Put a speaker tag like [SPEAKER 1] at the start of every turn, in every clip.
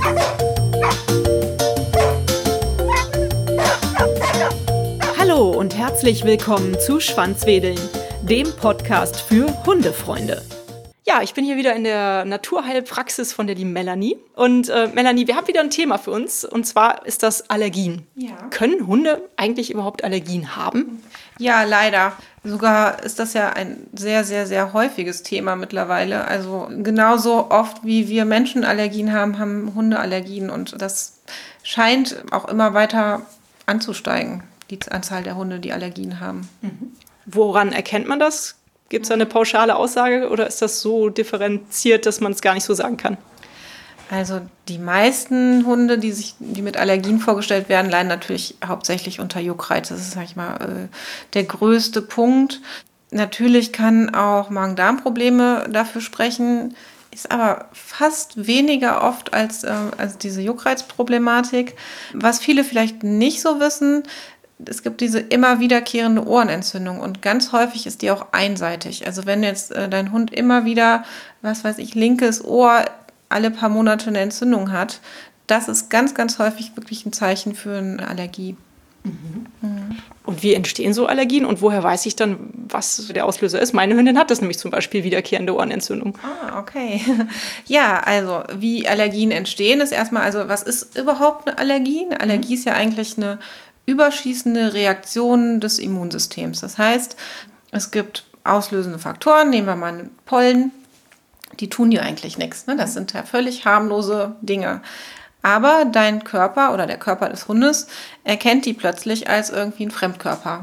[SPEAKER 1] Hallo und herzlich willkommen zu Schwanzwedeln, dem Podcast für Hundefreunde. Ja, ich bin hier wieder in der Naturheilpraxis von der lieben Melanie. Und Melanie, wir haben wieder ein Thema für uns, und zwar ist das Allergien. Ja. Können Hunde eigentlich überhaupt Allergien haben?
[SPEAKER 2] Ja, leider. Sogar ist das ja ein sehr, sehr, sehr häufiges Thema mittlerweile. Also genauso oft wie wir Menschen Allergien haben, haben Hunde Allergien. Und das scheint auch immer weiter anzusteigen, die Anzahl der Hunde, die Allergien haben.
[SPEAKER 1] Mhm. Woran erkennt man das? Gibt es da eine pauschale Aussage oder ist das so differenziert, dass man es gar nicht so sagen kann?
[SPEAKER 2] Also die meisten Hunde, die mit Allergien vorgestellt werden, leiden natürlich hauptsächlich unter Juckreiz. Das ist, sag ich mal, der größte Punkt. Natürlich kann auch Magen-Darm-Probleme dafür sprechen, ist aber fast weniger oft als diese Juckreizproblematik. Was viele vielleicht nicht so wissen, es gibt diese immer wiederkehrende Ohrenentzündung und ganz häufig ist die auch einseitig. Also wenn jetzt dein Hund immer wieder, linkes Ohr alle paar Monate eine Entzündung hat, das ist ganz, ganz häufig wirklich ein Zeichen für eine Allergie.
[SPEAKER 1] Mhm. Mhm. Und wie entstehen so Allergien und woher weiß ich dann, was der Auslöser ist? Meine Hündin hat das nämlich zum Beispiel wiederkehrende Ohrenentzündung.
[SPEAKER 2] Ah, okay. Ja, also wie Allergien entstehen ist erstmal, also was ist überhaupt eine Allergie? Eine Allergie ist ja eigentlich eine überschießende Reaktion des Immunsystems. Das heißt, es gibt auslösende Faktoren, nehmen wir mal einen Pollen, die tun dir eigentlich nichts. Ne? Das sind ja völlig harmlose Dinge. Aber dein Körper oder der Körper des Hundes erkennt die plötzlich als irgendwie ein Fremdkörper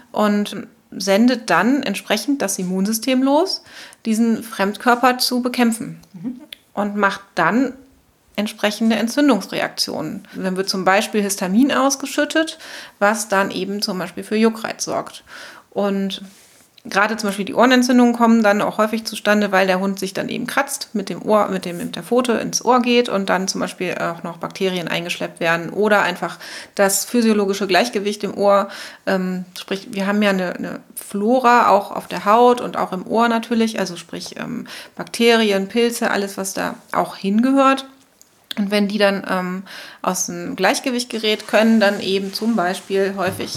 [SPEAKER 2] und sendet dann entsprechend das Immunsystem los, diesen Fremdkörper zu bekämpfen und macht dann entsprechende Entzündungsreaktionen. Dann wird zum Beispiel Histamin ausgeschüttet, was dann eben zum Beispiel für Juckreiz sorgt. Und gerade zum Beispiel die Ohrenentzündungen kommen dann auch häufig zustande, weil der Hund sich dann eben kratzt, mit der Pfote ins Ohr geht und dann zum Beispiel auch noch Bakterien eingeschleppt werden oder einfach das physiologische Gleichgewicht im Ohr. Sprich, wir haben ja eine Flora auch auf der Haut und auch im Ohr natürlich, also sprich Bakterien, Pilze, alles, was da auch hingehört. Und wenn die dann aus dem Gleichgewicht gerät, können dann eben zum Beispiel häufig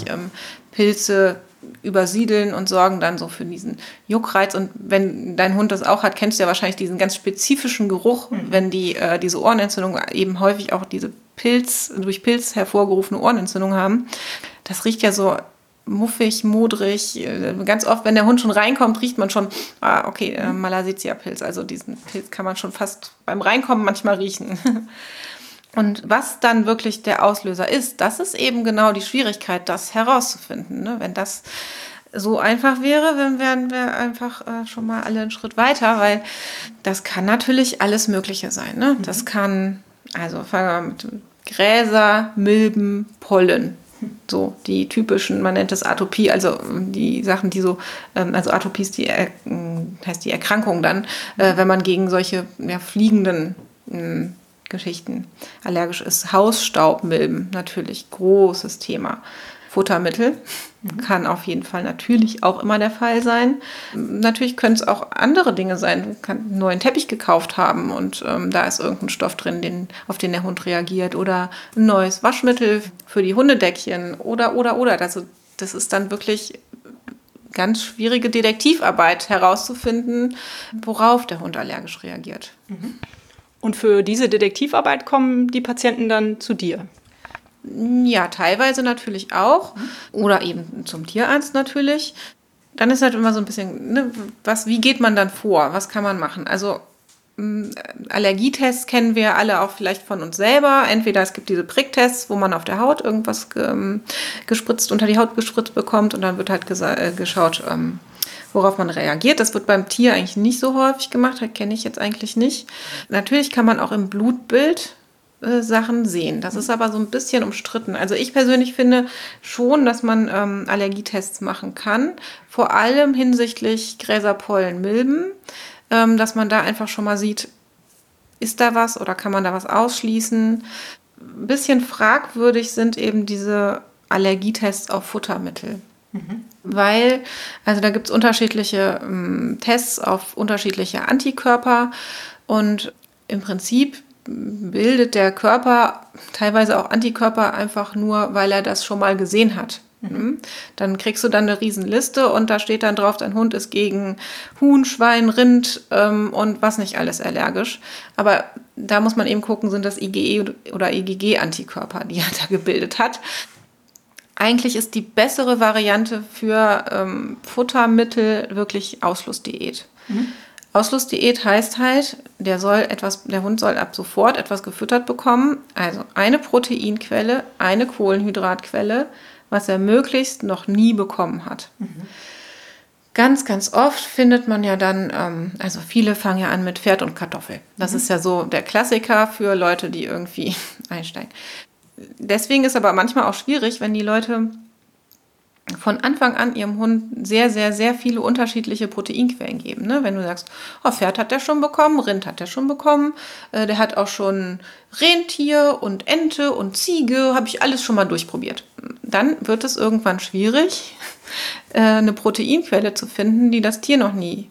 [SPEAKER 2] Pilze übersiedeln und sorgen dann so für diesen Juckreiz. Und wenn dein Hund das auch hat, kennst du ja wahrscheinlich diesen ganz spezifischen Geruch, wenn diese Ohrenentzündung eben häufig auch diese durch Pilz hervorgerufene Ohrenentzündung haben. Das riecht ja so muffig, modrig. Ganz oft, wenn der Hund schon reinkommt, riecht man schon, Malassezia-Pilz. Also diesen Pilz kann man schon fast beim Reinkommen manchmal riechen. Und was dann wirklich der Auslöser ist, das ist eben genau die Schwierigkeit, das herauszufinden. Ne? Wenn das so einfach wäre, dann wären wir einfach schon mal alle einen Schritt weiter, weil das kann natürlich alles Mögliche sein. Ne? Das kann, also fangen wir mit Gräser, Milben, Pollen. So die typischen, man nennt es Atopie, also die Sachen, die so, also Atopie ist heißt die Erkrankung dann, wenn man gegen solche fliegenden Geschichten allergisch ist. Hausstaubmilben, natürlich großes Thema. Futtermittel kann auf jeden Fall natürlich auch immer der Fall sein. Natürlich können es auch andere Dinge sein. Du kannst einen neuen Teppich gekauft haben und da ist irgendein Stoff drin, auf den der Hund reagiert, oder ein neues Waschmittel für die Hundedeckchen oder. Also das ist dann wirklich ganz schwierige Detektivarbeit herauszufinden, worauf der Hund allergisch reagiert.
[SPEAKER 1] Und für diese Detektivarbeit kommen die Patienten dann zu dir?
[SPEAKER 2] Ja, teilweise natürlich auch. Oder eben zum Tierarzt natürlich. Dann ist halt immer so ein bisschen, ne, wie geht man dann vor? Was kann man machen? Also Allergietests kennen wir alle auch vielleicht von uns selber. Entweder es gibt diese Pricktests, wo man auf der Haut irgendwas unter die Haut gespritzt bekommt und dann wird halt geschaut, worauf man reagiert. Das wird beim Tier eigentlich nicht so häufig gemacht, das kenne ich jetzt eigentlich nicht. Natürlich kann man auch im Blutbild Sachen sehen. Das ist aber so ein bisschen umstritten. Also ich persönlich finde schon, dass man Allergietests machen kann, vor allem hinsichtlich Gräser, Pollen, Milben, dass man da einfach schon mal sieht, ist da was oder kann man da was ausschließen. Ein bisschen fragwürdig sind eben diese Allergietests auf Futtermittel. Weil, also da gibt es unterschiedliche Tests auf unterschiedliche Antikörper und im Prinzip bildet der Körper teilweise auch Antikörper einfach nur, weil er das schon mal gesehen hat. Dann kriegst du dann eine Riesenliste und da steht dann drauf, dein Hund ist gegen Huhn, Schwein, Rind und was nicht alles allergisch. Aber da muss man eben gucken, sind das IgE oder IgG-Antikörper, die er da gebildet hat. Eigentlich ist die bessere Variante für Futtermittel wirklich Ausschlussdiät. Ausschlussdiät heißt halt, der Hund soll ab sofort etwas gefüttert bekommen. Also eine Proteinquelle, eine Kohlenhydratquelle, was er möglichst noch nie bekommen hat. Ganz, ganz oft findet man ja dann, also viele fangen ja an mit Pferd und Kartoffel. Das ist ja so der Klassiker für Leute, die irgendwie einsteigen. Deswegen ist aber manchmal auch schwierig, wenn die Leute von Anfang an ihrem Hund sehr, sehr, sehr viele unterschiedliche Proteinquellen geben. Ne? Wenn du sagst, oh, Pferd hat der schon bekommen, Rind hat der schon bekommen, der hat auch schon Rentier und Ente und Ziege, habe ich alles schon mal durchprobiert. Dann wird es irgendwann schwierig, eine Proteinquelle zu finden, die das Tier noch nie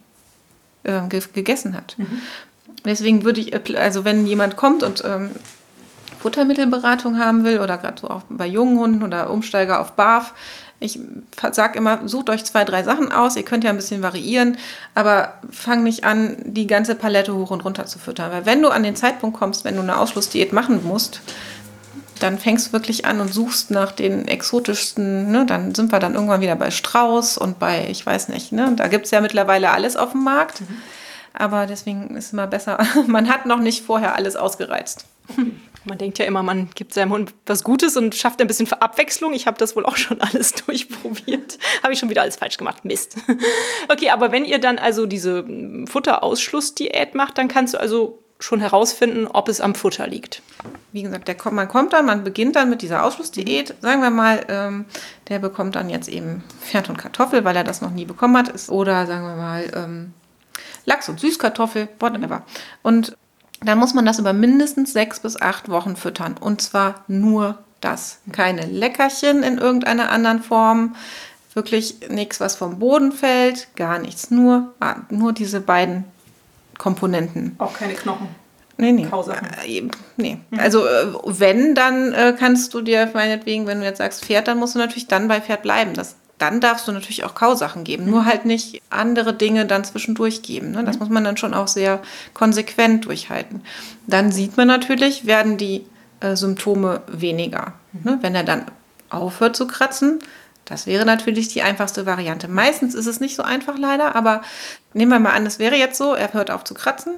[SPEAKER 2] gegessen hat. Deswegen würde ich, also wenn jemand kommt und Futtermittelberatung haben will oder gerade so auch bei jungen Hunden oder Umsteiger auf BAF, ich sage immer, sucht euch 2, 3 Sachen aus. Ihr könnt ja ein bisschen variieren, aber fang nicht an, die ganze Palette hoch und runter zu füttern. Weil wenn du an den Zeitpunkt kommst, wenn du eine Ausschlussdiät machen musst, dann fängst du wirklich an und suchst nach den exotischsten, ne? Dann sind wir dann irgendwann wieder bei Strauß und bei, ich weiß nicht, ne? Da gibt es ja mittlerweile alles auf dem Markt. Aber deswegen ist es immer besser, man hat noch nicht vorher alles ausgereizt.
[SPEAKER 1] Man denkt ja immer, man gibt seinem Hund was Gutes und schafft ein bisschen Abwechslung. Ich habe das wohl auch schon alles durchprobiert. Habe ich schon wieder alles falsch gemacht. Mist. Okay, aber wenn ihr dann also diese Futterausschlussdiät macht, dann kannst du also schon herausfinden, ob es am Futter liegt.
[SPEAKER 2] Wie gesagt, man beginnt dann mit dieser Ausschlussdiät. Sagen wir mal, der bekommt dann jetzt eben Pferd und Kartoffel, weil er das noch nie bekommen hat. Oder sagen wir mal Lachs und Süßkartoffel, whatever. Und dann muss man das über mindestens 6 bis 8 Wochen füttern. Und zwar nur das. Keine Leckerchen in irgendeiner anderen Form. Wirklich nichts, was vom Boden fällt. Gar nichts. Nur diese beiden Komponenten.
[SPEAKER 1] Auch keine Knochen.
[SPEAKER 2] Nee. Nee. Also wenn, dann kannst du dir meinetwegen, wenn du jetzt sagst Pferd, dann musst du natürlich dann bei Pferd bleiben. Dann darfst du natürlich auch Kausachen geben, nur halt nicht andere Dinge dann zwischendurch geben. Ne? Das muss man dann schon auch sehr konsequent durchhalten. Dann sieht man natürlich, werden die Symptome weniger. Ne? Wenn er dann aufhört zu kratzen, das wäre natürlich die einfachste Variante. Meistens ist es nicht so einfach leider, aber nehmen wir mal an, es wäre jetzt so, er hört auf zu kratzen.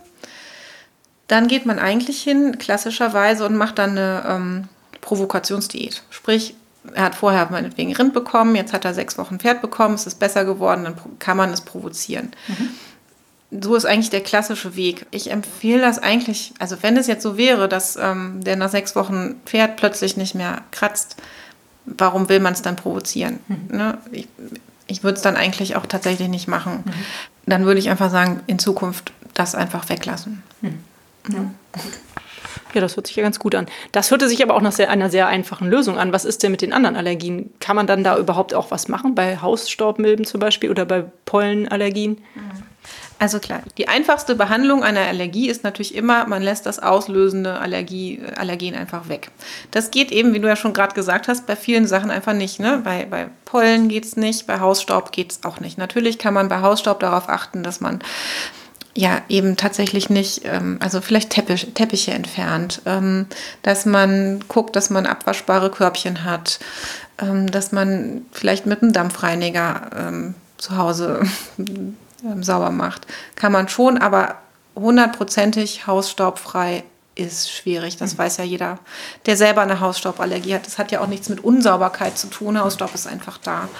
[SPEAKER 2] Dann geht man eigentlich hin, klassischerweise, und macht dann eine Provokationsdiät. Sprich, er hat vorher meinetwegen Rind bekommen, jetzt hat er 6 Wochen Pferd bekommen, es ist besser geworden, dann kann man es provozieren. So ist eigentlich der klassische Weg. Ich empfehle das eigentlich, also wenn es jetzt so wäre, dass der nach 6 Wochen Pferd plötzlich nicht mehr kratzt, warum will man es dann provozieren? Ne? Ich würde es dann eigentlich auch tatsächlich nicht machen. Dann würde ich einfach sagen, in Zukunft das einfach weglassen.
[SPEAKER 1] Ja, gut. Ja, das hört sich ja ganz gut an. Das hörte sich aber auch nach einer sehr einfachen Lösung an. Was ist denn mit den anderen Allergien? Kann man dann da überhaupt auch was machen? Bei Hausstaubmilben zum Beispiel oder bei Pollenallergien?
[SPEAKER 2] Also klar, die einfachste Behandlung einer Allergie ist natürlich immer, man lässt das auslösende Allergen einfach weg. Das geht eben, wie du ja schon gerade gesagt hast, bei vielen Sachen einfach nicht. Ne? Bei Pollen geht es nicht, bei Hausstaub geht es auch nicht. Natürlich kann man bei Hausstaub darauf achten, dass man ja eben tatsächlich nicht, also vielleicht Teppiche entfernt, dass man guckt, dass man abwaschbare Körbchen hat, dass man vielleicht mit einem Dampfreiniger zu Hause sauber macht. Kann man schon, aber 100%ig hausstaubfrei ist schwierig. Das weiß ja jeder, der selber eine Hausstauballergie hat. Das hat ja auch nichts mit Unsauberkeit zu tun. Hausstaub ist einfach da.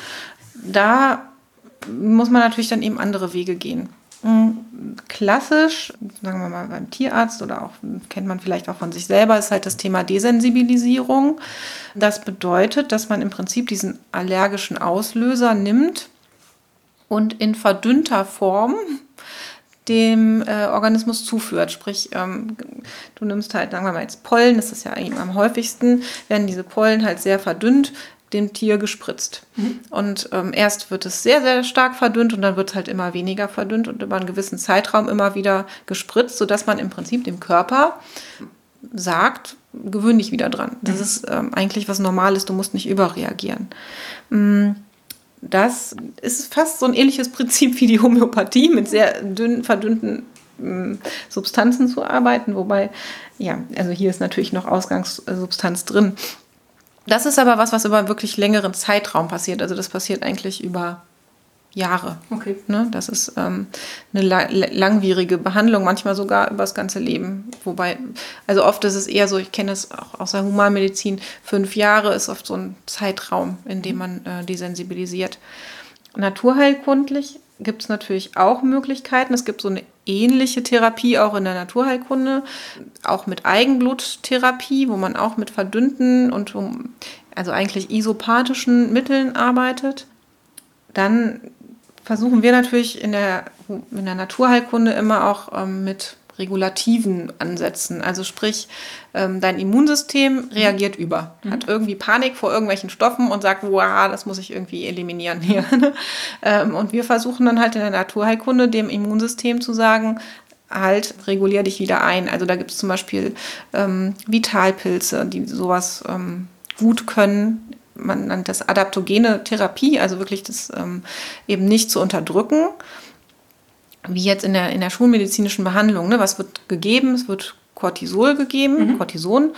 [SPEAKER 2] Da muss man natürlich dann eben andere Wege gehen. Klassisch, sagen wir mal beim Tierarzt oder auch, kennt man vielleicht auch von sich selber, ist halt das Thema Desensibilisierung. Das bedeutet, dass man im Prinzip diesen allergischen Auslöser nimmt und in verdünnter Form dem Organismus zuführt. Sprich, du nimmst halt, sagen wir mal jetzt Pollen, das ist ja eigentlich am häufigsten, werden diese Pollen halt sehr verdünnt dem Tier gespritzt. Und erst wird es sehr, sehr stark verdünnt und dann wird es halt immer weniger verdünnt und über einen gewissen Zeitraum immer wieder gespritzt, sodass man im Prinzip dem Körper sagt, gewöhn dich wieder dran. Das ist eigentlich was Normales, du musst nicht überreagieren. Das ist fast so ein ähnliches Prinzip wie die Homöopathie, mit sehr verdünnten Substanzen zu arbeiten, wobei, ja, also hier ist natürlich noch Ausgangssubstanz drin. Das ist aber was über wirklich längeren Zeitraum passiert. Also das passiert eigentlich über Jahre.
[SPEAKER 1] Okay.
[SPEAKER 2] Ne? Das ist eine langwierige Behandlung, manchmal sogar über das ganze Leben. Wobei, also oft ist es eher so, ich kenne es auch aus der Humanmedizin, 5 Jahre ist oft so ein Zeitraum, in dem man desensibilisiert. Naturheilkundlich gibt es natürlich auch Möglichkeiten. Es gibt so eine ähnliche Therapie auch in der Naturheilkunde, auch mit Eigenbluttherapie, wo man auch mit verdünnten und also eigentlich isopathischen Mitteln arbeitet. Dann versuchen wir natürlich in der Naturheilkunde immer auch mit regulativen Ansätzen. Also sprich, dein Immunsystem reagiert über, hat irgendwie Panik vor irgendwelchen Stoffen und sagt, wow, das muss ich irgendwie eliminieren hier. Und wir versuchen dann halt in der Naturheilkunde dem Immunsystem zu sagen, halt, regulier dich wieder ein. Also da gibt es zum Beispiel Vitalpilze, die sowas gut können. Man nennt das adaptogene Therapie, also wirklich das eben nicht zu unterdrücken, wie jetzt in der schulmedizinischen Behandlung. Ne? Was wird gegeben? Es wird Cortisol gegeben, Cortison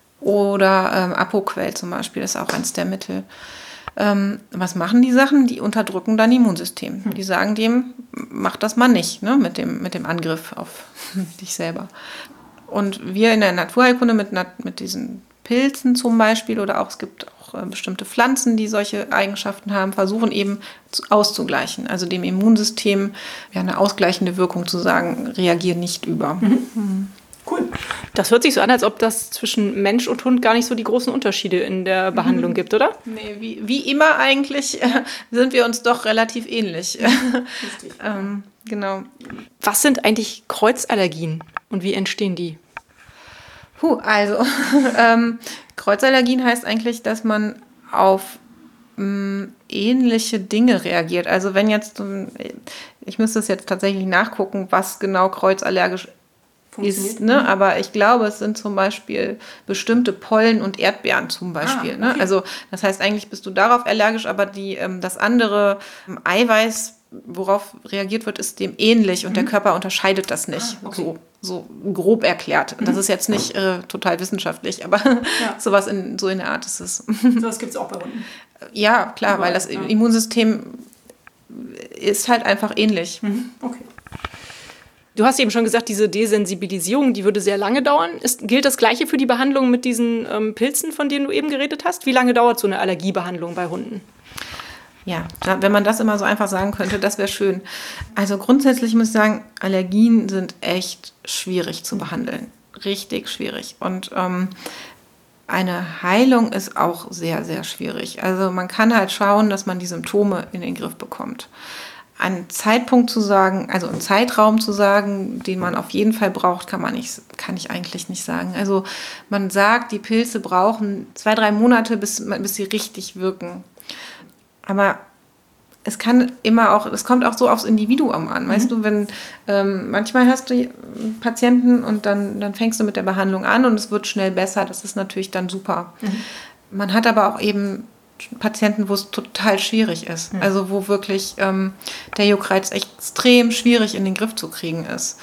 [SPEAKER 2] oder Apoquel zum Beispiel, ist auch eins der Mittel. Was machen die Sachen? Die unterdrücken dein Immunsystem. Die sagen dem, mach das mal nicht, ne? mit dem Angriff auf dich selber. Und wir in der Naturheilkunde mit diesen Pilzen zum Beispiel oder auch, es gibt auch bestimmte Pflanzen, die solche Eigenschaften haben, versuchen eben auszugleichen. Also dem Immunsystem eine ausgleichende Wirkung zu sagen, reagier nicht über.
[SPEAKER 1] Cool. Das hört sich so an, als ob das zwischen Mensch und Hund gar nicht so die großen Unterschiede in der Behandlung gibt, oder?
[SPEAKER 2] Nee, wie immer eigentlich sind wir uns doch relativ ähnlich.
[SPEAKER 1] Richtig.
[SPEAKER 2] Genau.
[SPEAKER 1] Was sind eigentlich Kreuzallergien und wie entstehen die?
[SPEAKER 2] Also Kreuzallergien heißt eigentlich, dass man auf ähnliche Dinge reagiert. Also wenn jetzt, ich müsste es jetzt tatsächlich nachgucken, was genau kreuzallergisch ist, ne? Aber ich glaube, es sind zum Beispiel bestimmte Pollen und Erdbeeren zum Beispiel.
[SPEAKER 1] Okay.
[SPEAKER 2] Ne? Also das heißt, eigentlich bist du darauf allergisch, aber das andere Eiweiß, worauf reagiert wird, ist dem ähnlich und der Körper unterscheidet das nicht.
[SPEAKER 1] Okay.
[SPEAKER 2] So grob erklärt. Das ist jetzt nicht total wissenschaftlich, aber sowas in der Art ist es.
[SPEAKER 1] Das gibt es auch bei Hunden.
[SPEAKER 2] Ja, klar, aber weil das Immunsystem ist halt einfach ähnlich.
[SPEAKER 1] Okay. Du hast eben schon gesagt, diese Desensibilisierung, die würde sehr lange dauern. Gilt das Gleiche für die Behandlung mit diesen Pilzen, von denen du eben geredet hast? Wie lange dauert so eine Allergiebehandlung bei Hunden?
[SPEAKER 2] Ja, wenn man das immer so einfach sagen könnte, das wäre schön. Also grundsätzlich muss ich sagen, Allergien sind echt schwierig zu behandeln. Richtig schwierig. Und eine Heilung ist auch sehr, sehr schwierig. Also man kann halt schauen, dass man die Symptome in den Griff bekommt. Einen Zeitpunkt zu sagen, also einen Zeitraum zu sagen, den man auf jeden Fall braucht, kann ich eigentlich nicht sagen. Also man sagt, die Pilze brauchen 2-3 Monate, bis sie richtig wirken. Aber es kommt auch so aufs Individuum an. Weißt du, wenn manchmal hast du Patienten und dann fängst du mit der Behandlung an und es wird schnell besser, das ist natürlich dann super. Man hat aber auch eben Patienten, wo es total schwierig ist. Also wo wirklich der Juckreiz extrem schwierig in den Griff zu kriegen ist.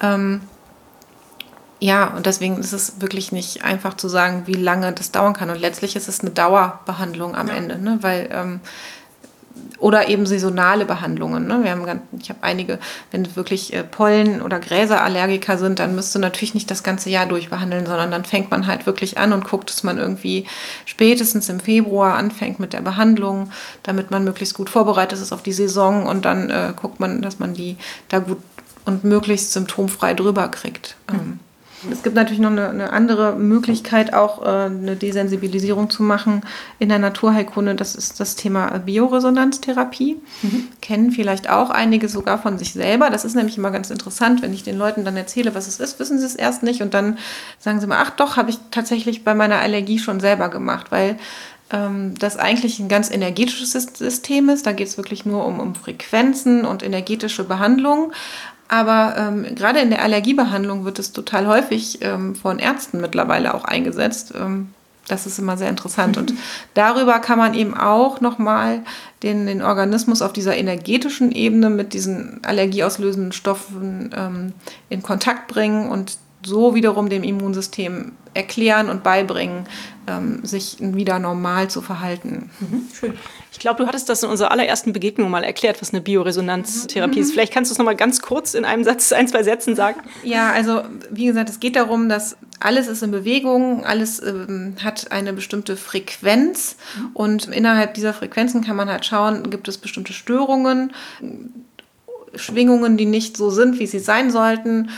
[SPEAKER 2] Und deswegen ist es wirklich nicht einfach zu sagen, wie lange das dauern kann. Und letztlich ist es eine Dauerbehandlung am Ende, ne? Weil oder eben saisonale Behandlungen. Ne? Ich habe einige, wenn wirklich Pollen- oder Gräserallergiker sind, dann müsste natürlich nicht das ganze Jahr durchbehandeln, sondern dann fängt man halt wirklich an und guckt, dass man irgendwie spätestens im Februar anfängt mit der Behandlung, damit man möglichst gut vorbereitet ist auf die Saison und dann guckt man, dass man die da gut und möglichst symptomfrei drüber kriegt. Es gibt natürlich noch eine andere Möglichkeit, auch eine Desensibilisierung zu machen in der Naturheilkunde. Das ist das Thema Bioresonanztherapie. Kennen vielleicht auch einige sogar von sich selber. Das ist nämlich immer ganz interessant, wenn ich den Leuten dann erzähle, was es ist, wissen sie es erst nicht. Und dann sagen sie mal, ach doch, habe ich tatsächlich bei meiner Allergie schon selber gemacht, weil das eigentlich ein ganz energetisches System ist. Da geht es wirklich nur um Frequenzen und energetische Behandlung. Aber gerade in der Allergiebehandlung wird es total häufig von Ärzten mittlerweile auch eingesetzt. Das ist immer sehr interessant. Und darüber kann man eben auch nochmal den Organismus auf dieser energetischen Ebene mit diesen allergieauslösenden Stoffen in Kontakt bringen und so wiederum dem Immunsystem erklären und beibringen, sich wieder normal zu verhalten.
[SPEAKER 1] Schön. Ich glaube, du hattest das in unserer allerersten Begegnung mal erklärt, was eine Bioresonanztherapie ist. Vielleicht kannst du es noch mal ganz kurz in einem Satz, 1, 2 Sätzen sagen.
[SPEAKER 2] Ja, also wie gesagt, es geht darum, dass alles ist in Bewegung, alles hat eine bestimmte Frequenz und innerhalb dieser Frequenzen kann man halt schauen, gibt es bestimmte Störungen, Schwingungen, die nicht so sind, wie sie sein sollten,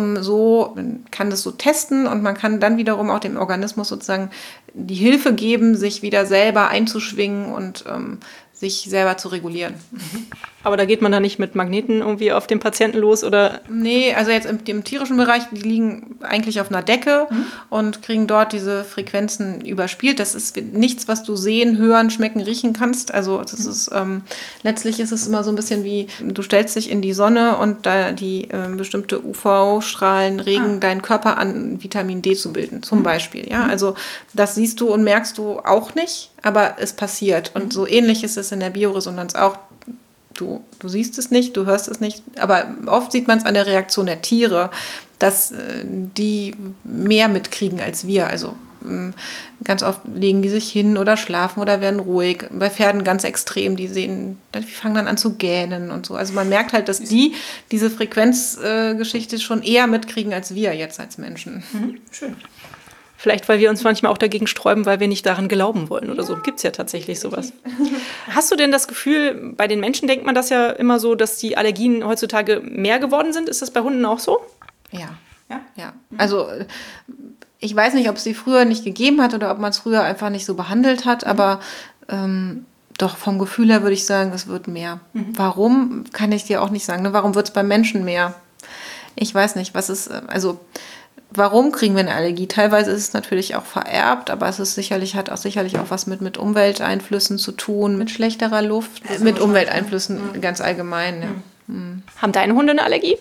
[SPEAKER 2] man kann das so testen und man kann dann wiederum auch dem Organismus sozusagen die Hilfe geben, sich wieder selber einzuschwingen und sich selber zu regulieren.
[SPEAKER 1] Aber da geht man da nicht mit Magneten irgendwie auf den Patienten los, oder?
[SPEAKER 2] Nee, also jetzt im tierischen Bereich, die liegen eigentlich auf einer Decke und kriegen dort diese Frequenzen überspielt. Das ist nichts, was du sehen, hören, schmecken, riechen kannst. Also das ist letztlich ist es immer so ein bisschen wie, du stellst dich in die Sonne und da die bestimmte UV-Strahlen regen deinen Körper an, Vitamin D zu bilden, zum Beispiel. Ja? Also das siehst du und merkst du auch nicht, aber es passiert. Und so ähnlich ist es in der Bioresonanz auch. Du siehst es nicht, du hörst es nicht, aber oft sieht man es an der Reaktion der Tiere, dass die mehr mitkriegen als wir. Also ganz oft legen die sich hin oder schlafen oder werden ruhig. Bei Pferden ganz extrem, die fangen dann an zu gähnen und so. Also man merkt halt, dass die diese Frequenzgeschichte schon eher mitkriegen als wir jetzt als Menschen.
[SPEAKER 1] Schön. Vielleicht, weil wir uns manchmal auch dagegen sträuben, weil wir nicht daran glauben wollen oder so. Gibt es ja tatsächlich sowas. Hast du denn das Gefühl, bei den Menschen denkt man das ja immer so, dass die Allergien heutzutage mehr geworden sind? Ist das bei Hunden auch so?
[SPEAKER 2] Ja. Also ich weiß nicht, ob es die früher nicht gegeben hat oder ob man es früher einfach nicht so behandelt hat, aber doch vom Gefühl her würde ich sagen, es wird mehr. Warum, kann ich dir auch nicht sagen. Ne? Warum wird es beim Menschen mehr? Ich weiß nicht, warum kriegen wir eine Allergie? Teilweise ist es natürlich auch vererbt, aber es ist hat auch sicherlich auch was mit Umwelteinflüssen zu tun, mit schlechterer Luft, mit Umwelteinflüssen ganz allgemein. Ja.
[SPEAKER 1] Haben deine Hunde eine Allergie?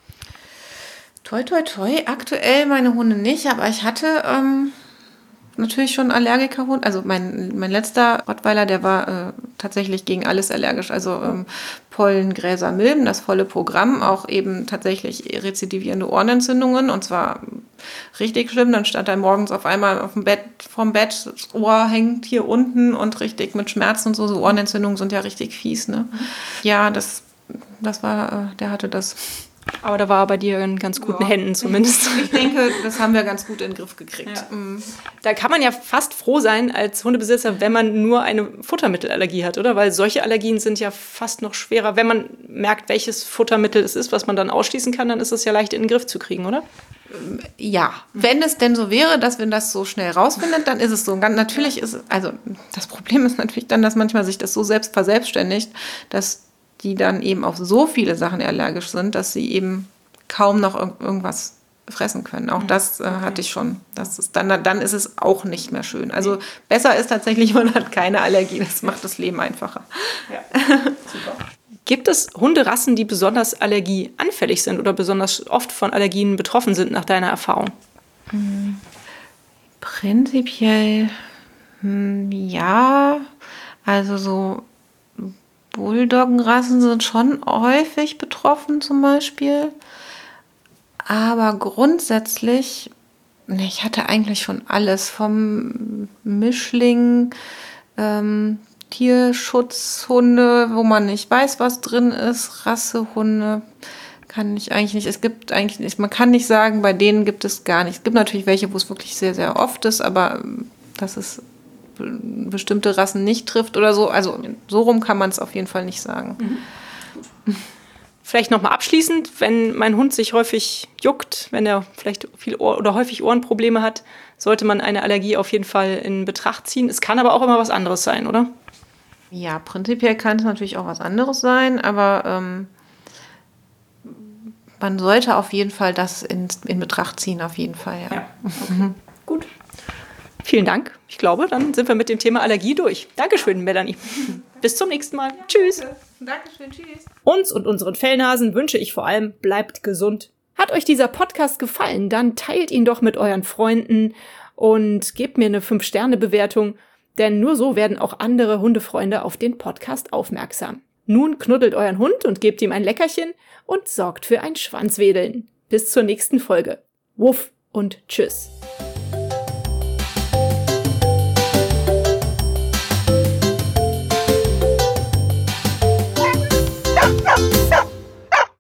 [SPEAKER 2] Toi, toi, toi. Aktuell meine Hunde nicht, aber ich hatte natürlich schon Allergikerhund. Also mein letzter Rottweiler, der war tatsächlich gegen alles allergisch. Also Pollen, Gräser, Milben, das volle Programm. Auch eben tatsächlich rezidivierende Ohrenentzündungen. Und zwar richtig schlimm. Dann stand er morgens auf einmal vom Bett, das Ohr hängt hier unten und richtig mit Schmerzen und so. So Ohrenentzündungen sind ja richtig fies. Ne? Ja, das war, der hatte das.
[SPEAKER 1] Aber da war er bei dir in ganz guten Händen zumindest.
[SPEAKER 2] Ich denke, das haben wir ganz gut in den Griff gekriegt.
[SPEAKER 1] Ja. Da kann man ja fast froh sein als Hundebesitzer, wenn man nur eine Futtermittelallergie hat, oder? Weil solche Allergien sind ja fast noch schwerer. Wenn man merkt, welches Futtermittel es ist, was man dann ausschließen kann, dann ist es ja leicht in den Griff zu kriegen, oder?
[SPEAKER 2] Ja, wenn es denn so wäre, dass wir das so schnell rausfindet, dann ist es so. Natürlich ist es, also das Problem ist natürlich dann, dass manchmal sich das so selbst verselbstständigt, dass die dann eben auf so viele Sachen allergisch sind, dass sie eben kaum noch irgendwas fressen können. Auch das hatte ich schon. Das ist dann ist es auch nicht mehr schön. Also besser ist tatsächlich, man hat keine Allergie. Das macht das Leben einfacher.
[SPEAKER 1] Ja. Super. Gibt es Hunderassen, die besonders allergieanfällig sind oder besonders oft von Allergien betroffen sind, nach deiner Erfahrung?
[SPEAKER 2] Prinzipiell ja. Also so Bulldoggenrassen sind schon häufig betroffen zum Beispiel. Aber grundsätzlich, ich hatte eigentlich schon alles vom Mischling, Tierschutzhunde, wo man nicht weiß, was drin ist, Rassehunde, kann ich eigentlich nicht. Es gibt eigentlich nicht, man kann nicht sagen, bei denen gibt es gar nichts. Es gibt natürlich welche, wo es wirklich sehr, sehr oft ist, aber das ist bestimmte Rassen nicht trifft oder so. Also so rum kann man es auf jeden Fall nicht sagen.
[SPEAKER 1] Vielleicht nochmal abschließend, wenn mein Hund sich häufig juckt, wenn er vielleicht häufig Ohrenprobleme hat, sollte man eine Allergie auf jeden Fall in Betracht ziehen. Es kann aber auch immer was anderes sein, oder?
[SPEAKER 2] Ja, prinzipiell kann es natürlich auch was anderes sein, aber man sollte auf jeden Fall das in Betracht ziehen, auf jeden Fall. Ja.
[SPEAKER 1] Okay. Gut. Vielen Dank. Ich glaube, dann sind wir mit dem Thema Allergie durch. Dankeschön, Melanie. bis zum nächsten Mal. Tschüss.
[SPEAKER 2] Dankeschön, tschüss.
[SPEAKER 1] Uns und unseren Fellnasen wünsche ich vor allem, bleibt gesund. Hat euch dieser Podcast gefallen, dann teilt ihn doch mit euren Freunden und gebt mir eine 5-Sterne-Bewertung, denn nur so werden auch andere Hundefreunde auf den Podcast aufmerksam. Nun knuddelt euren Hund und gebt ihm ein Leckerchen und sorgt für ein Schwanzwedeln. Bis zur nächsten Folge. Wuff und tschüss.